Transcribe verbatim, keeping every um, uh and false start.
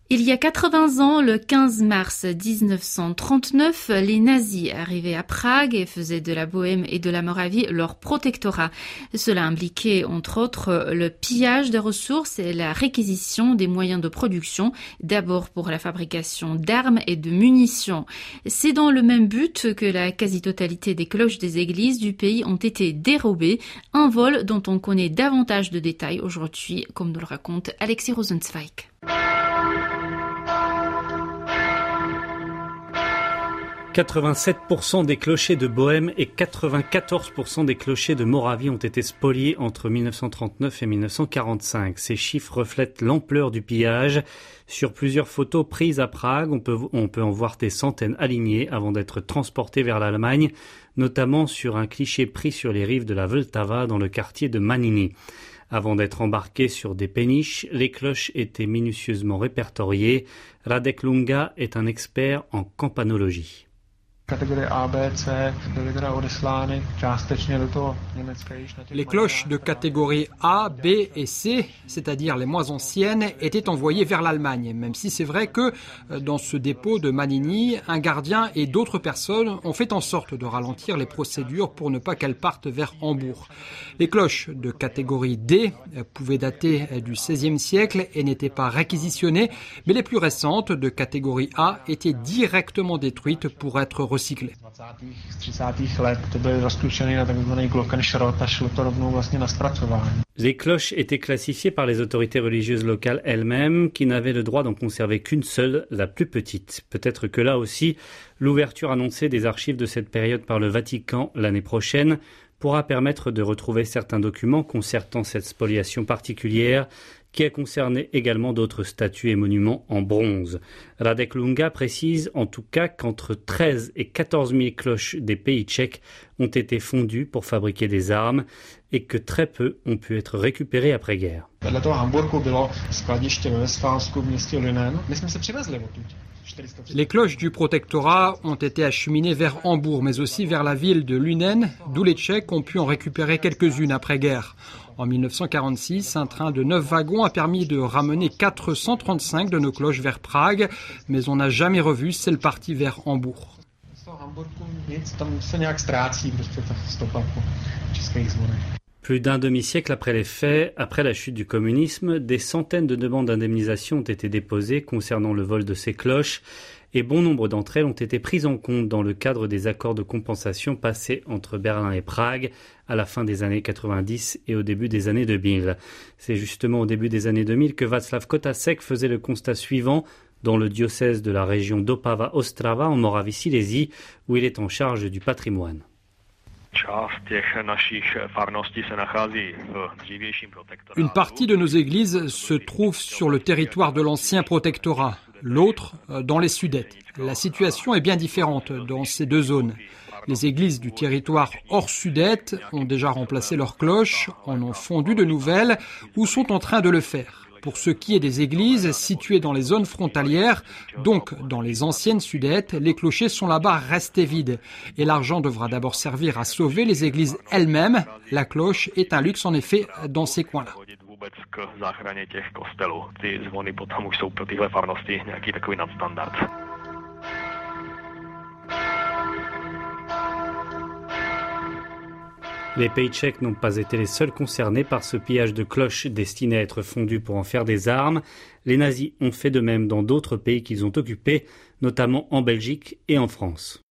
Il y a quatre-vingts ans, le quinze mars dix-neuf cent trente-neuf, les nazis arrivaient à Prague et faisaient de la Bohême et de la Moravie leur protectorat. Cela impliquait entre autres le pillage des ressources et la réquisition des moyens de production, d'abord pour la fabrication d'armes et de munitions. C'est dans le même but que la quasi-totalité des cloches des églises du pays ont été dérobées, un vol dont on connaît davantage de détails aujourd'hui, comme nous le raconte Alexis Rosenzweig. quatre-vingt-sept pour cent des clochers de Bohême et quatre-vingt-quatorze pour cent des clochers de Moravie ont été spoliés entre dix-neuf cent trente-neuf et dix-neuf cent quarante-cinq. Ces chiffres reflètent l'ampleur du pillage. Sur plusieurs photos prises à Prague, on peut, on peut en voir des centaines alignées avant d'être transportés vers l'Allemagne, notamment sur un cliché pris sur les rives de la Vltava dans le quartier de Manini. Avant d'être embarqués sur des péniches, les cloches étaient minutieusement répertoriées. Radek Lunga est un expert en campanologie. Les cloches de catégorie A, B et C, c'est-à-dire les moins anciennes, étaient envoyées vers l'Allemagne, même si c'est vrai que dans ce dépôt de Manini, un gardien et d'autres personnes ont fait en sorte de ralentir les procédures pour ne pas qu'elles partent vers Hambourg. Les cloches de catégorie D pouvaient dater du seizième siècle et n'étaient pas réquisitionnées, mais les plus récentes de catégorie A étaient directement détruites pour être recyclées. Les cloches étaient classifiées par les autorités religieuses locales elles-mêmes, qui n'avaient le droit d'en conserver qu'une seule, la plus petite. Peut-être que là aussi, l'ouverture annoncée des archives de cette période par le Vatican l'année prochaine pourra permettre de retrouver certains documents concernant cette spoliation particulière, qui a concerné également d'autres statues et monuments en bronze. Radek Lunga précise en tout cas qu'entre treize et quatorze mille cloches des pays tchèques ont été fondues pour fabriquer des armes et que très peu ont pu être récupérées après-guerre. Les cloches du protectorat ont été acheminées vers Hambourg, mais aussi vers la ville de Lunen, d'où les Tchèques ont pu en récupérer quelques-unes après-guerre. En dix-neuf cent quarante-six, un train de neuf wagons a permis de ramener quatre cent trente-cinq de nos cloches vers Prague, mais on n'a jamais revu celle partie vers Hambourg. Plus d'un demi-siècle après les faits, après la chute du communisme, des centaines de demandes d'indemnisation ont été déposées concernant le vol de ces cloches et bon nombre d'entre elles ont été prises en compte dans le cadre des accords de compensation passés entre Berlin et Prague à la fin des années quatre-vingt-dix et au début des années deux mille. C'est justement au début des années deux mille que Václav Kotasek faisait le constat suivant dans le diocèse de la région d'Opava-Ostrava en Moravie-Silésie où il est en charge du patrimoine. Une partie de nos églises se trouve sur le territoire de l'ancien protectorat, l'autre dans les Sudètes. La situation est bien différente dans ces deux zones. Les églises du territoire hors Sudète ont déjà remplacé leurs cloches, en ont fondu de nouvelles ou sont en train de le faire. Pour ce qui est des églises situées dans les zones frontalières, donc dans les anciennes Sudètes, les clochers sont là-bas restés vides. Et l'argent devra d'abord servir à sauver les églises elles-mêmes. La cloche est un luxe en effet dans ces coins-là. Les pays tchèques n'ont pas été les seuls concernés par ce pillage de cloches destinées à être fondues pour en faire des armes. Les nazis ont fait de même dans d'autres pays qu'ils ont occupés, notamment en Belgique et en France.